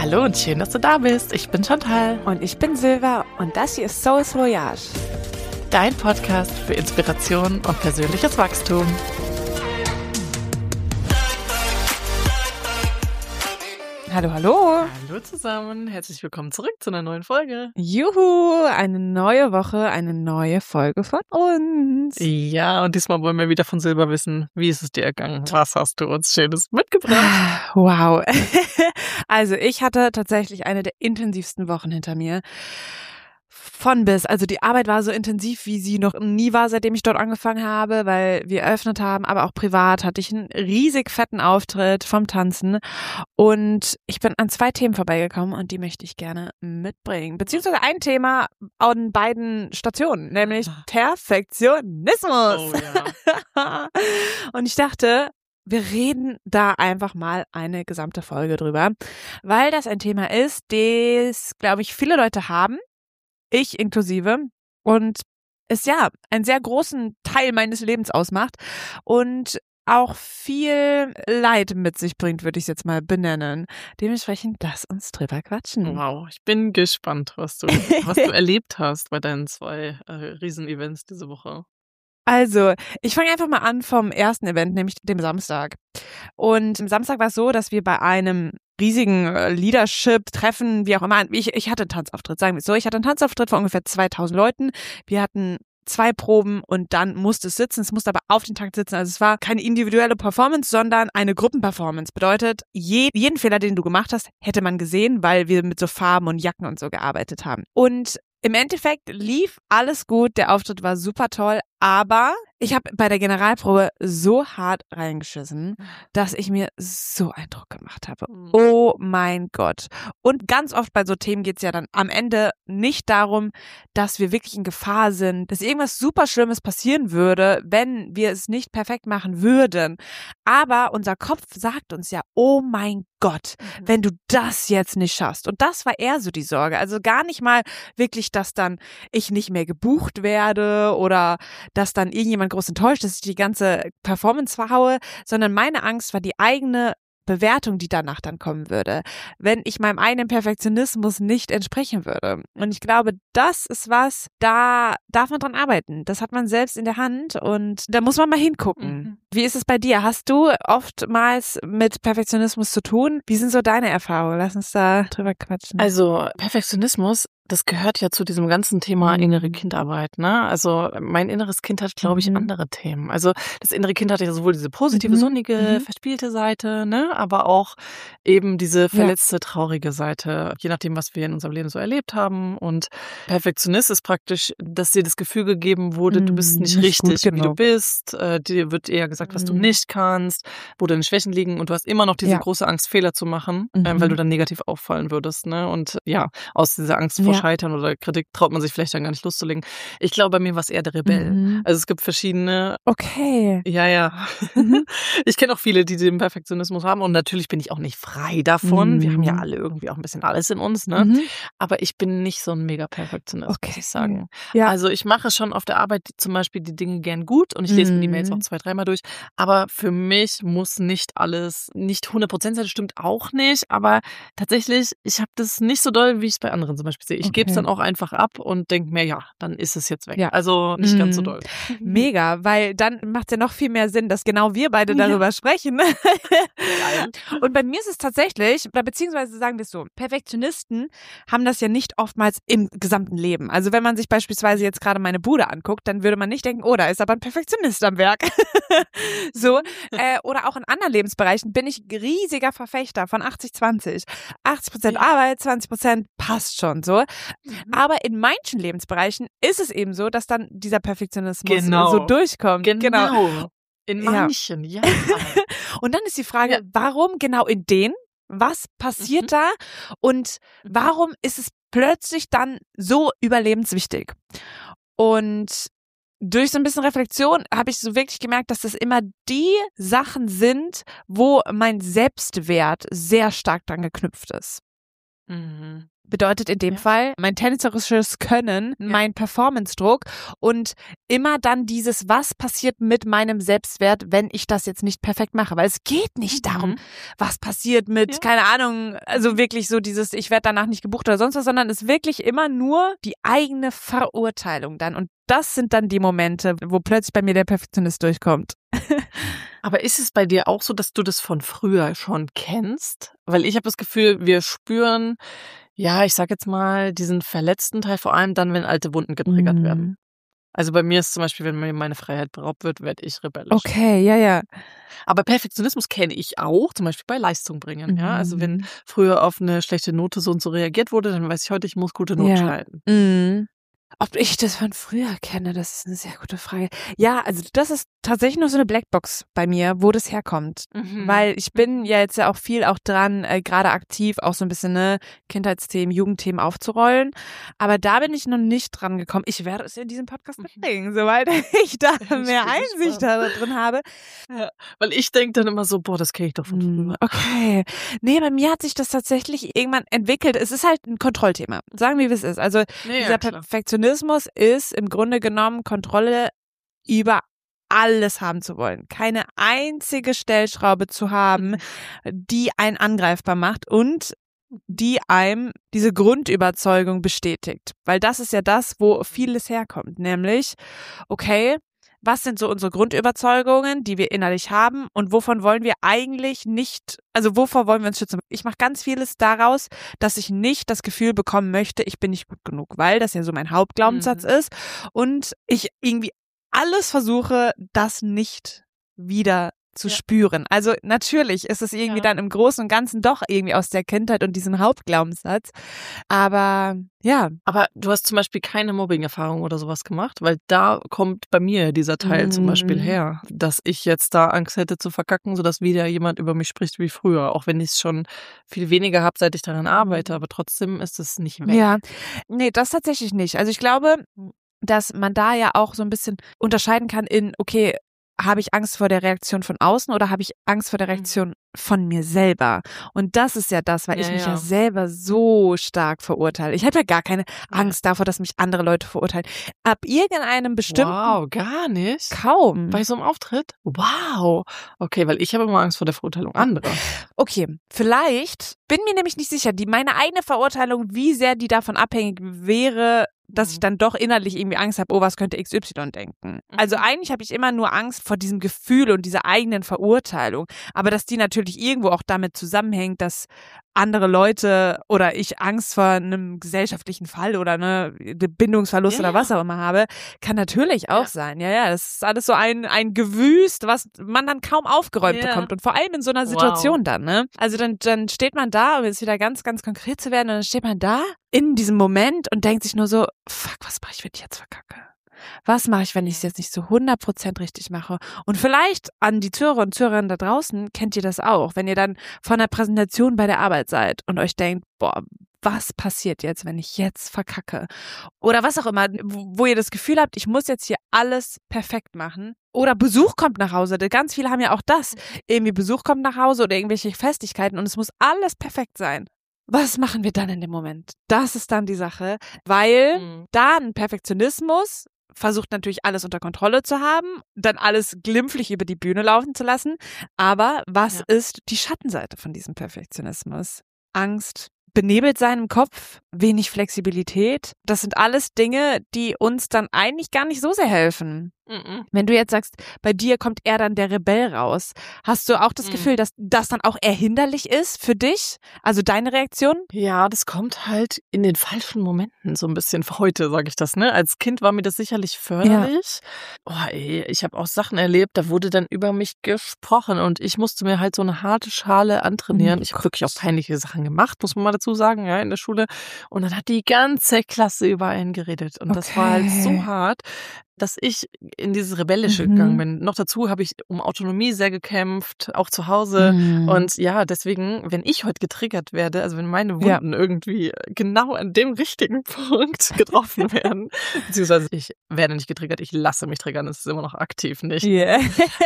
Hallo und schön, dass du da bist. Ich bin Chantal. Und ich bin Silva und das hier ist Souls Voyage. Dein Podcast für Inspiration und persönliches Wachstum. Hallo, hallo. Hallo zusammen, herzlich willkommen zurück zu einer neuen Folge. Juhu, eine neue Woche, eine neue Folge von uns. Ja, und diesmal wollen wir wieder von Silber wissen, wie ist es dir ergangen? Was hast du uns Schönes mitgebracht? Wow. Also ich hatte tatsächlich eine der intensivsten Wochen hinter mir. Von bis. Also die Arbeit war so intensiv, wie sie noch nie war, seitdem ich dort angefangen habe, weil wir eröffnet haben, aber auch privat hatte ich einen riesig fetten Auftritt vom Tanzen und ich bin an 2 Themen vorbeigekommen und die möchte ich gerne mitbringen. Beziehungsweise ein Thema an beiden Stationen, nämlich Perfektionismus. Oh ja. Und ich dachte, wir reden da einfach mal eine gesamte Folge drüber, weil das ein Thema ist, das, glaube ich, viele Leute haben. Ich inklusive, und es ja einen sehr großen Teil meines Lebens ausmacht und auch viel Leid mit sich bringt, würde ich es jetzt mal benennen. Dementsprechend lass uns drüber quatschen. Wow, ich bin gespannt, was du erlebt hast bei deinen 2 Riesenevents diese Woche. Also, ich fange einfach mal an vom ersten Event, nämlich dem Samstag. Und am Samstag war es so, dass wir bei einem riesigen Leadership-Treffen, wie auch immer, ich hatte einen Tanzauftritt, sagen wir es so, ich hatte einen Tanzauftritt von ungefähr 2000 Leuten. Wir hatten 2 Proben und dann musste es sitzen. Es musste aber auf den Takt sitzen. Also es war keine individuelle Performance, sondern eine Gruppenperformance. Bedeutet, jeden Fehler, den du gemacht hast, hätte man gesehen, weil wir mit so Farben und Jacken und so gearbeitet haben. Und im Endeffekt lief alles gut, der Auftritt war super toll, aber ich habe bei der Generalprobe so hart reingeschissen, dass ich mir so einen Druck gemacht habe. Oh mein Gott. Und ganz oft bei so Themen geht's ja dann am Ende nicht darum, dass wir wirklich in Gefahr sind, dass irgendwas super Schlimmes passieren würde, wenn wir es nicht perfekt machen würden. Aber unser Kopf sagt uns ja, oh mein Gott, wenn du das jetzt nicht schaffst. Und das war eher so die Sorge. Also gar nicht mal wirklich, dass dann ich nicht mehr gebucht werde oder dass dann irgendjemand groß enttäuscht, dass ich die ganze Performance verhaue, sondern meine Angst war die eigene Bewertung, die danach dann kommen würde, wenn ich meinem eigenen Perfektionismus nicht entsprechen würde. Und ich glaube, das ist was, da darf man dran arbeiten. Das hat man selbst in der Hand und da muss man mal hingucken. Wie ist es bei dir? Hast du oftmals mit Perfektionismus zu tun? Wie sind so deine Erfahrungen? Lass uns da drüber quatschen. Also Perfektionismus, das gehört ja zu diesem ganzen Thema innere Kindarbeit, ne? Also mein inneres Kind hat, glaube ich, andere Themen. Also das innere Kind hat ja sowohl diese positive, sonnige, verspielte Seite, ne? Aber auch eben diese verletzte, traurige Seite, je nachdem, was wir in unserem Leben so erlebt haben. Und Perfektionist ist praktisch, dass dir das Gefühl gegeben wurde, du bist nicht richtig, wie du bist. Dir wird eher gesagt, was du nicht kannst, wo deine Schwächen liegen. Und du hast immer noch diese große Angst, Fehler zu machen, weil du dann negativ auffallen würdest, ne? Und ja, aus dieser Angst vor Scheitern oder Kritik traut man sich vielleicht dann gar nicht loszulegen. Ich glaube, bei mir war es eher der Rebell. Also es gibt verschiedene. Okay. Ja. Ich kenne auch viele, die den Perfektionismus haben und natürlich bin ich auch nicht frei davon. Wir haben ja alle irgendwie auch ein bisschen alles in uns, ne? Aber ich bin nicht so ein Mega-Perfektionist, muss ich sagen. Ja. Also ich mache schon auf der Arbeit zum Beispiel die Dinge gern gut und ich lese mir die Mails auch 2-3 Mal durch. Aber für mich muss nicht alles, nicht 100% sein, das stimmt auch nicht. Aber tatsächlich, ich habe das nicht so doll, wie ich es bei anderen zum Beispiel sehe. Ich gebe es dann auch einfach ab und denke mir, ja, dann ist es jetzt weg. Ja. Also nicht ganz so doll. Mega, weil dann macht es ja noch viel mehr Sinn, dass genau wir beide darüber sprechen. Geil. Und bei mir ist es tatsächlich, oder beziehungsweise sagen wir es so, Perfektionisten haben das ja nicht oftmals im gesamten Leben. Also wenn man sich beispielsweise jetzt gerade meine Bude anguckt, dann würde man nicht denken, oh, da ist aber ein Perfektionist am Werk. So, oder auch in anderen Lebensbereichen bin ich riesiger Verfechter von 80-20. 80% Arbeit, 20% passt schon so. Aber in manchen Lebensbereichen ist es eben so, dass dann dieser Perfektionismus so durchkommt. Genau. In manchen, ja. Und dann ist die Frage, warum genau in denen? Was passiert da? Und warum ist es plötzlich dann so überlebenswichtig? Und durch so ein bisschen Reflexion habe ich so wirklich gemerkt, dass das immer die Sachen sind, wo mein Selbstwert sehr stark dran geknüpft ist. bedeutet in dem Fall mein tänzerisches Können, mein Performance-Druck und immer dann dieses, was passiert mit meinem Selbstwert, wenn ich das jetzt nicht perfekt mache. Weil es geht nicht darum, was passiert mit, keine Ahnung, also wirklich so dieses, ich werde danach nicht gebucht oder sonst was, sondern es ist wirklich immer nur die eigene Verurteilung dann. Und das sind dann die Momente, wo plötzlich bei mir der Perfektionist durchkommt. Aber ist es bei dir auch so, dass du das von früher schon kennst? Weil ich habe das Gefühl, wir spüren, ja, ich sag jetzt mal, diesen verletzten Teil, vor allem dann, wenn alte Wunden getriggert werden. Also bei mir ist zum Beispiel, wenn mir meine Freiheit beraubt wird, werde ich rebellisch. Okay, ja. Aber Perfektionismus kenne ich auch, zum Beispiel bei Leistung bringen. Ja, also wenn früher auf eine schlechte Note so und so reagiert wurde, dann weiß ich heute, ich muss gute Noten schreiben. Ob ich das von früher kenne, das ist eine sehr gute Frage. Ja, also das ist tatsächlich nur so eine Blackbox bei mir, wo das herkommt. Weil ich bin ja jetzt ja auch viel auch dran, gerade aktiv auch so ein bisschen Kindheitsthemen, Jugendthemen aufzurollen. Aber da bin ich noch nicht dran gekommen. Ich werde es in diesem Podcast mitbringen, soweit ich da mehr Einsicht da drin habe. Ja, weil ich denke dann immer so, boah, das kenne ich doch von früher. Okay. Nee, bei mir hat sich das tatsächlich irgendwann entwickelt. Es ist halt ein Kontrollthema. Sagen wir, wie es ist. Also dieser Perfektionismus ist im Grunde genommen Kontrolle über alles haben zu wollen. Keine einzige Stellschraube zu haben, die einen angreifbar macht und die einem diese Grundüberzeugung bestätigt. Weil das ist ja das, wo vieles herkommt. Nämlich, okay, was sind so unsere Grundüberzeugungen, die wir innerlich haben und wovon wollen wir eigentlich nicht, also wovor wollen wir uns schützen? Ich mache ganz vieles daraus, dass ich nicht das Gefühl bekommen möchte, ich bin nicht gut genug, weil das ja so mein Hauptglaubenssatz ist und ich irgendwie alles versuche, das nicht wieder zu spüren. Also natürlich ist es irgendwie dann im Großen und Ganzen doch irgendwie aus der Kindheit und diesem Hauptglaubenssatz. Aber ja. Aber du hast zum Beispiel keine Mobbing-Erfahrung oder sowas gemacht, weil da kommt bei mir dieser Teil zum Beispiel her, dass ich jetzt da Angst hätte zu verkacken, sodass wieder jemand über mich spricht wie früher, auch wenn ich es schon viel weniger habe, seit ich daran arbeite, aber trotzdem ist es nicht weg. Ja, nee, das tatsächlich nicht. Also ich glaube, dass man da ja auch so ein bisschen unterscheiden kann in, okay, habe ich Angst vor der Reaktion von außen oder habe ich Angst vor der Reaktion von mir selber? Und das ist ja das, weil ich mich ja selber so stark verurteile. Ich habe ja gar keine Angst davor, dass mich andere Leute verurteilen. Ab irgendeinem bestimmten... Wow, gar nicht? Kaum. Bei so einem Auftritt? Wow. Okay, weil ich habe immer Angst vor der Verurteilung anderer. Okay, vielleicht bin mir nämlich nicht sicher, meine eigene Verurteilung, wie sehr die davon abhängig wäre, dass ich dann doch innerlich irgendwie Angst habe, oh, was könnte XY denken. Also eigentlich habe ich immer nur Angst vor diesem Gefühl und dieser eigenen Verurteilung. Aber dass die natürlich irgendwo auch damit zusammenhängt, dass andere Leute oder ich Angst vor einem gesellschaftlichen Fall oder Bindungsverlust oder was auch immer habe, kann natürlich auch sein. Ja, das ist alles so ein Gewüst, was man dann kaum aufgeräumt bekommt und vor allem in so einer Situation dann, ne? Also dann steht man da, um jetzt wieder ganz, ganz konkret zu werden, und dann steht man da in diesem Moment und denkt sich nur so, fuck, was mache ich, wenn ich jetzt verkacke? Was mache ich, wenn ich es jetzt nicht so 100% richtig mache? Und vielleicht an die Zuhörer und Zuhörerinnen da draußen kennt ihr das auch, wenn ihr dann von einer Präsentation bei der Arbeit seid und euch denkt, boah, was passiert jetzt, wenn ich jetzt verkacke? Oder was auch immer, wo ihr das Gefühl habt, ich muss jetzt hier alles perfekt machen. Oder Besuch kommt nach Hause. Ganz viele haben ja auch das. Irgendwie Besuch kommt nach Hause oder irgendwelche Festigkeiten und es muss alles perfekt sein. Was machen wir dann in dem Moment? Das ist dann die Sache, weil dann Perfektionismus versucht natürlich alles unter Kontrolle zu haben, dann alles glimpflich über die Bühne laufen zu lassen. Aber was ist die Schattenseite von diesem Perfektionismus? Angst, benebelt sein im Kopf, wenig Flexibilität. Das sind alles Dinge, die uns dann eigentlich gar nicht so sehr helfen. Wenn du jetzt sagst, bei dir kommt eher dann der Rebell raus, hast du auch das Gefühl, dass das dann auch eher hinderlich ist für dich? Also deine Reaktion? Ja, das kommt halt in den falschen Momenten so ein bisschen. Heute sage ich das, ne? Als Kind war mir das sicherlich förderlich. Oh, ich habe auch Sachen erlebt, da wurde dann über mich gesprochen und ich musste mir halt so eine harte Schale antrainieren. Ich habe wirklich auch peinliche Sachen gemacht, muss man mal dazu sagen, ja, in der Schule. Und dann hat die ganze Klasse über einen geredet und das war halt so hart. dass ich in dieses Rebellische gegangen bin. Noch dazu habe ich um Autonomie sehr gekämpft, auch zu Hause. Und ja, deswegen, wenn ich heute getriggert werde, also wenn meine Wunden irgendwie genau an dem richtigen Punkt getroffen werden, beziehungsweise ich werde nicht getriggert, ich lasse mich triggern, es ist immer noch aktiv, nicht? Yeah.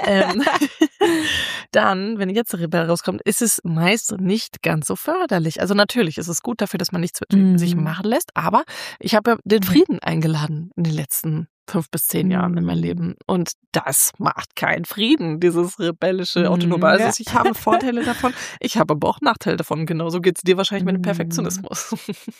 Dann, wenn jetzt der Rebell rauskommt, ist es meist nicht ganz so förderlich. Also natürlich ist es gut dafür, dass man nichts mit sich machen lässt, aber ich habe ja den Frieden eingeladen in den letzten 5 bis 10 Jahren in mein Leben. Und das macht keinen Frieden, dieses rebellische Autonome. Also ich habe Vorteile davon, ich habe aber auch Nachteile davon. Genauso geht es dir wahrscheinlich mit dem Perfektionismus.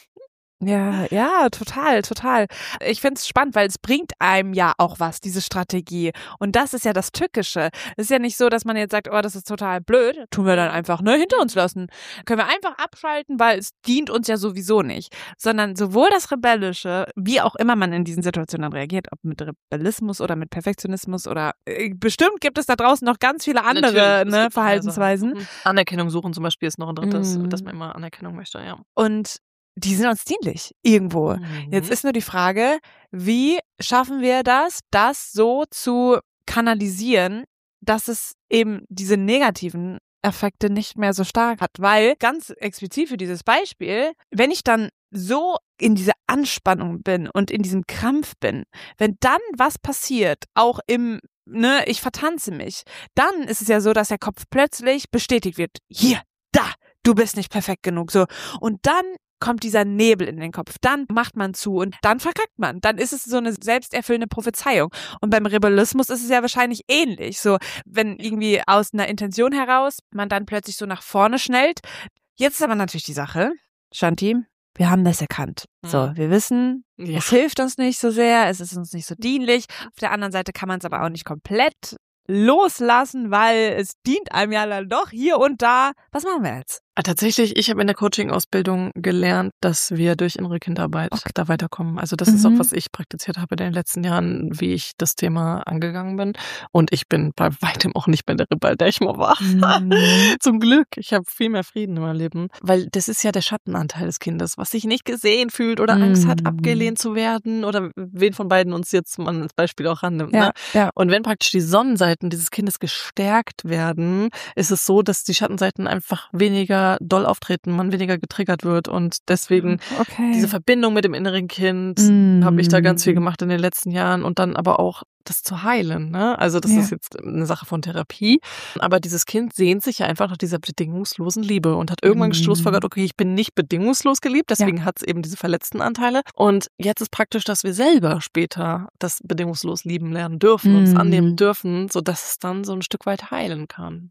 Ja, total. Ich finde es spannend, weil es bringt einem ja auch was, diese Strategie. Und das ist ja das Tückische. Es ist ja nicht so, dass man jetzt sagt, oh, das ist total blöd, tun wir dann einfach hinter uns lassen. Können wir einfach abschalten, weil es dient uns ja sowieso nicht. Sondern sowohl das Rebellische, wie auch immer man in diesen Situationen dann reagiert, ob mit Rebellismus oder mit Perfektionismus oder bestimmt gibt es da draußen noch ganz viele andere Verhaltensweisen. Anerkennung suchen zum Beispiel ist noch ein drittes, dass man immer Anerkennung möchte, ja. Und die sind uns dienlich, irgendwo. Jetzt ist nur die Frage, wie schaffen wir das so zu kanalisieren, dass es eben diese negativen Effekte nicht mehr so stark hat. Weil, ganz explizit für dieses Beispiel, wenn ich dann so in dieser Anspannung bin und in diesem Krampf bin, wenn dann was passiert, auch ich vertanze mich, dann ist es ja so, dass der Kopf plötzlich bestätigt wird. Hier, da, du bist nicht perfekt genug, so. Und dann kommt dieser Nebel in den Kopf, dann macht man zu und dann verkackt man. Dann ist es so eine selbsterfüllende Prophezeiung. Und beim Rebellismus ist es ja wahrscheinlich ähnlich. So, wenn irgendwie aus einer Intention heraus man dann plötzlich so nach vorne schnellt. Jetzt ist aber natürlich die Sache, Shanti, wir haben das erkannt. So, wir wissen, es hilft uns nicht so sehr, es ist uns nicht so dienlich. Auf der anderen Seite kann man es aber auch nicht komplett loslassen, weil es dient einem ja dann doch hier und da. Was machen wir jetzt? Tatsächlich, ich habe in der Coaching-Ausbildung gelernt, dass wir durch innere Kindarbeit da weiterkommen. Also das ist auch, was ich praktiziert habe in den letzten Jahren, wie ich das Thema angegangen bin. Und ich bin bei weitem auch nicht mehr der Rebell, der ich mal war. Zum Glück. Ich habe viel mehr Frieden in meinem Leben. Weil das ist ja der Schattenanteil des Kindes, was sich nicht gesehen fühlt oder Angst hat, abgelehnt zu werden oder wen von beiden uns jetzt man als Beispiel auch rannimmt. Ne? Ja. Und wenn praktisch die Sonnenseiten dieses Kindes gestärkt werden, ist es so, dass die Schattenseiten einfach weniger doll auftreten, man weniger getriggert wird und deswegen diese Verbindung mit dem inneren Kind habe ich da ganz viel gemacht in den letzten Jahren und dann aber auch das zu heilen, ne? Also das ist jetzt eine Sache von Therapie, aber dieses Kind sehnt sich ja einfach nach dieser bedingungslosen Liebe und hat irgendwann geschlussfolgert, okay, ich bin nicht bedingungslos geliebt, deswegen hat es eben diese verletzten Anteile und jetzt ist praktisch, dass wir selber später das bedingungslos lieben lernen dürfen, uns annehmen dürfen, sodass es dann so ein Stück weit heilen kann.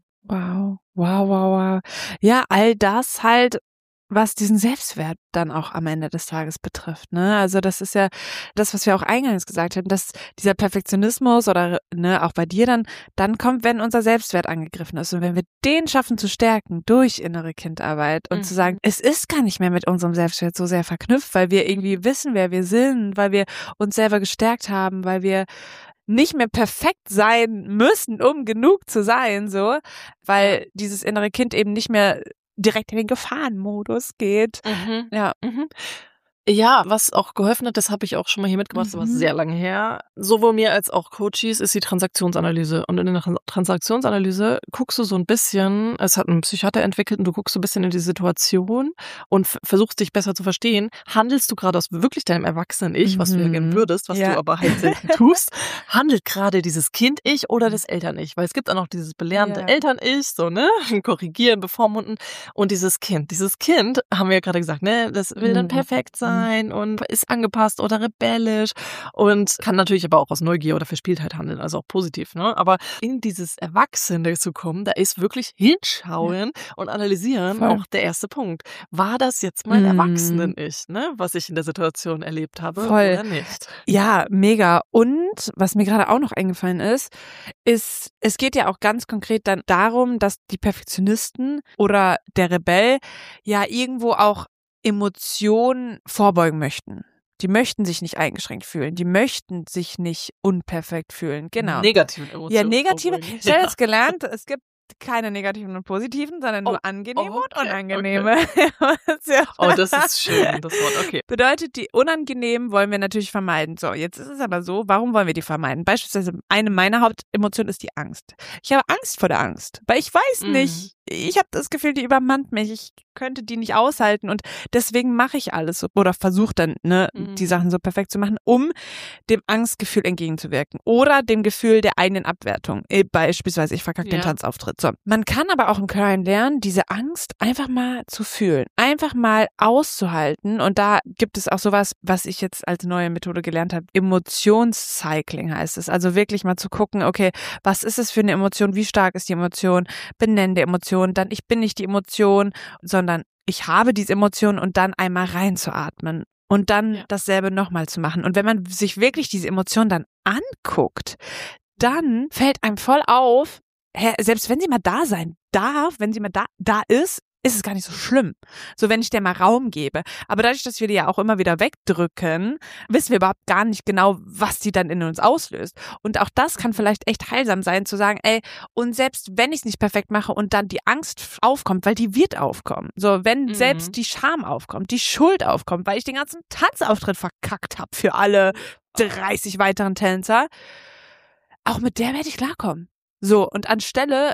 Wow. Ja, all das halt, was diesen Selbstwert dann auch am Ende des Tages betrifft, ne? Also das ist ja das, was wir auch eingangs gesagt haben, dass dieser Perfektionismus oder auch bei dir dann kommt, wenn unser Selbstwert angegriffen ist und wenn wir den schaffen zu stärken durch innere Kindarbeit und zu sagen, es ist gar nicht mehr mit unserem Selbstwert so sehr verknüpft, weil wir irgendwie wissen, wer wir sind, weil wir uns selber gestärkt haben, weil wir nicht mehr perfekt sein müssen, um genug zu sein, so, weil dieses innere Kind eben nicht mehr direkt in den Gefahrenmodus geht. Ja, was auch geholfen hat, das habe ich auch schon mal hier mitgebracht, das war sehr lange her. Sowohl mir als auch Coaches ist die Transaktionsanalyse. Und in der Transaktionsanalyse guckst du so ein bisschen, es hat ein Psychiater entwickelt und du guckst so ein bisschen in die Situation und versuchst dich besser zu verstehen. Handelst du gerade aus wirklich deinem Erwachsenen-Ich, was du ja gerne würdest, was du aber halt selten tust, handelt gerade dieses Kind-Ich oder das Eltern-Ich? Weil es gibt auch noch dieses belehrende Eltern-Ich, so, ne? Korrigieren, bevormunden. Und dieses Kind, haben wir ja gerade gesagt, ne? Das will dann perfekt sein und ist angepasst oder rebellisch und kann natürlich aber auch aus Neugier oder Verspieltheit handeln, also auch positiv, ne? Aber in dieses Erwachsene zu kommen, da ist wirklich hinschauen und analysieren auch der erste Punkt. War das jetzt mein Erwachsenen-Ich, ne? Was ich in der Situation erlebt habe oder nicht? Ja, mega. Und was mir gerade auch noch eingefallen ist, es geht ja auch ganz konkret dann darum, dass die Perfektionisten oder der Rebell ja irgendwo auch Emotionen vorbeugen möchten. Die möchten sich nicht eingeschränkt fühlen. Die möchten sich nicht unperfekt fühlen. Genau. Negative Emotionen. Ja, negative. Ich habe jetzt gelernt, es gibt keine negativen und positiven, sondern nur angenehme und okay, unangenehme. Oh, das ist schön, das Wort, okay. Bedeutet, die unangenehmen wollen wir natürlich vermeiden. So, jetzt ist es aber so, warum wollen wir die vermeiden? Beispielsweise eine meiner Hauptemotionen ist die Angst. Ich habe Angst vor der Angst, weil ich weiß nicht, ich habe das Gefühl, die übermannt mich. Ich könnte die nicht aushalten und deswegen mache ich alles oder versuche dann, die Sachen so perfekt zu machen, um dem Angstgefühl entgegenzuwirken oder dem Gefühl der eigenen Abwertung. Beispielsweise, ich verkacke den Tanzauftritt. So. Man kann aber auch im Kleinen lernen, diese Angst einfach mal zu fühlen, einfach mal auszuhalten und da gibt es auch sowas, was ich jetzt als neue Methode gelernt habe. Emotionscycling heißt es. Also wirklich mal zu gucken, okay, was ist es für eine Emotion, wie stark ist die Emotion, benennen die Emotion, dann ich bin nicht die Emotion, sondern ich habe diese Emotion und dann einmal reinzuatmen und dann dasselbe nochmal zu machen. Und wenn man sich wirklich diese Emotion dann anguckt, dann fällt einem voll auf, selbst wenn sie mal da sein darf, wenn sie mal da ist es gar nicht so schlimm. So, wenn ich der mal Raum gebe. Aber dadurch, dass wir die ja auch immer wieder wegdrücken, wissen wir überhaupt gar nicht genau, was die dann in uns auslöst. Und auch das kann vielleicht echt heilsam sein, zu sagen, und selbst wenn ich es nicht perfekt mache und dann die Angst aufkommt, weil die wird aufkommen. So, wenn selbst die Scham aufkommt, die Schuld aufkommt, weil ich den ganzen Tanzauftritt verkackt habe für alle 30 weiteren Tänzer, auch mit der werde ich klarkommen. So, und anstelle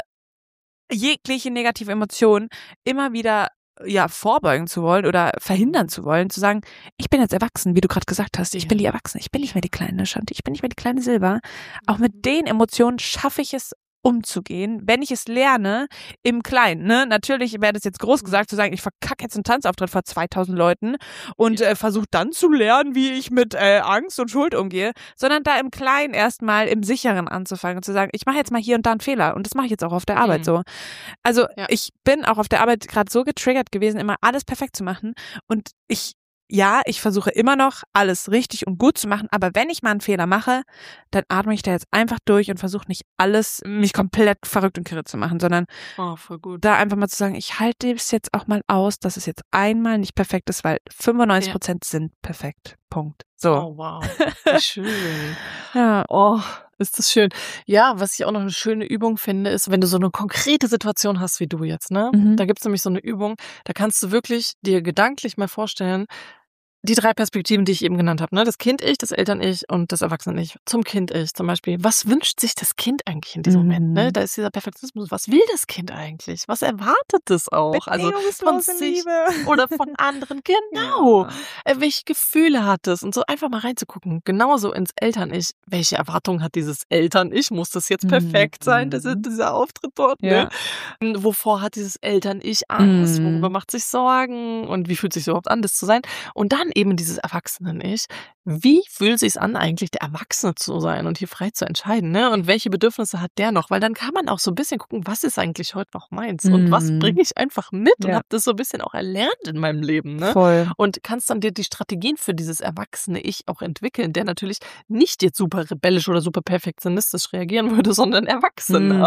jegliche negative Emotion immer wieder vorbeugen zu wollen oder verhindern zu wollen, zu sagen, ich bin jetzt erwachsen, wie du gerade gesagt hast, ich bin die Erwachsene, ich bin nicht mehr die kleine Shanti, ich bin nicht mehr die kleine Silber. Auch mit den Emotionen schaffe ich es umzugehen, wenn ich es lerne im Kleinen. Ne? Natürlich wäre das jetzt groß gesagt, zu sagen, ich verkacke jetzt einen Tanzauftritt vor 2000 Leuten und versuche dann zu lernen, wie ich mit Angst und Schuld umgehe, sondern da im Kleinen erstmal im Sicheren anzufangen und zu sagen, ich mache jetzt mal hier und da einen Fehler und das mache ich jetzt auch auf der Arbeit so. Also ich bin auch auf der Arbeit gerade so getriggert gewesen, immer alles perfekt zu machen und ich versuche immer noch, alles richtig und gut zu machen, aber wenn ich mal einen Fehler mache, dann atme ich da jetzt einfach durch und versuche nicht alles, mich komplett verrückt und kirre zu machen, sondern voll gut. Da einfach mal zu sagen, ich halte es jetzt auch mal aus, dass es jetzt einmal nicht perfekt ist, weil 95% sind perfekt. Punkt. So. Oh, wow. Wie schön. Ja. Oh, ist das schön. Ja, was ich auch noch eine schöne Übung finde, ist, wenn du so eine konkrete Situation hast wie du jetzt, ne? Da gibt's nämlich so eine Übung, da kannst du wirklich dir gedanklich mal vorstellen, die 3 Perspektiven, die ich eben genannt habe, ne? Das Kind-Ich, das Eltern-Ich und das Erwachsene-Ich. Zum Kind-Ich zum Beispiel. Was wünscht sich das Kind eigentlich in diesem Moment, ne? Da ist dieser Perfektionismus. Was will das Kind eigentlich? Was erwartet es auch? Also von sich Liebe. oder von anderen. Genau. Ja. Welche Gefühle hat es? Und so einfach mal reinzugucken. Genauso ins Eltern-Ich. Welche Erwartungen hat dieses Eltern-Ich? Muss das jetzt perfekt sein? Das ist dieser Auftritt dort, ne? Wovor hat dieses Eltern-Ich Angst? Worüber macht sich Sorgen? Und wie fühlt es sich überhaupt an, das zu sein? Und dann eben dieses Erwachsenen-Ich. Wie fühlt es sich an, eigentlich der Erwachsene zu sein und hier frei zu entscheiden, ne? Und welche Bedürfnisse hat der noch? Weil dann kann man auch so ein bisschen gucken, was ist eigentlich heute noch meins? Und was bringe ich einfach mit? Und habe das so ein bisschen auch erlernt in meinem Leben, ne? Voll. Und kannst dann dir die Strategien für dieses Erwachsene-Ich auch entwickeln, der natürlich nicht jetzt super rebellisch oder super perfektionistisch reagieren würde, sondern erwachsener.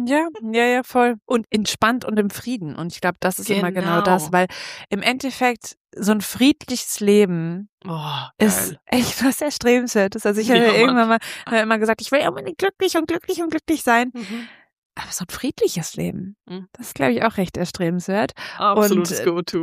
Ja, voll. Und entspannt und im Frieden. Und ich glaube, das ist immer genau das, weil im Endeffekt so ein friedliches Leben ist echt was Erstrebenswertes. Also ich habe irgendwann mal immer gesagt, ich will ja unbedingt glücklich sein. Aber so ein friedliches Leben, das ist, glaube ich, auch recht erstrebenswert. Absolutes Go-To.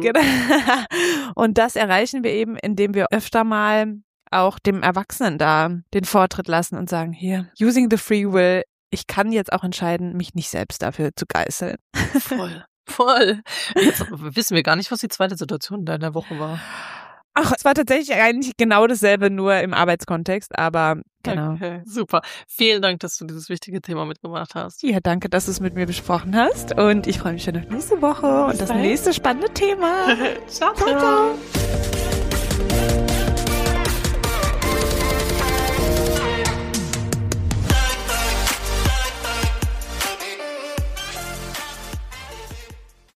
Und das erreichen wir eben, indem wir öfter mal auch dem Erwachsenen da den Vortritt lassen und sagen, hier, using the free will, ich kann jetzt auch entscheiden, mich nicht selbst dafür zu geißeln. Voll. Jetzt wissen wir gar nicht, was die zweite Situation in deiner Woche war. Ach, es war tatsächlich eigentlich genau dasselbe, nur im Arbeitskontext, aber genau. Okay, super. Vielen Dank, dass du dieses wichtige Thema mitgebracht hast. Ja, danke, dass du es mit mir besprochen hast und ich freue mich schon auf nächste Woche und das nächste spannende Thema. Ciao.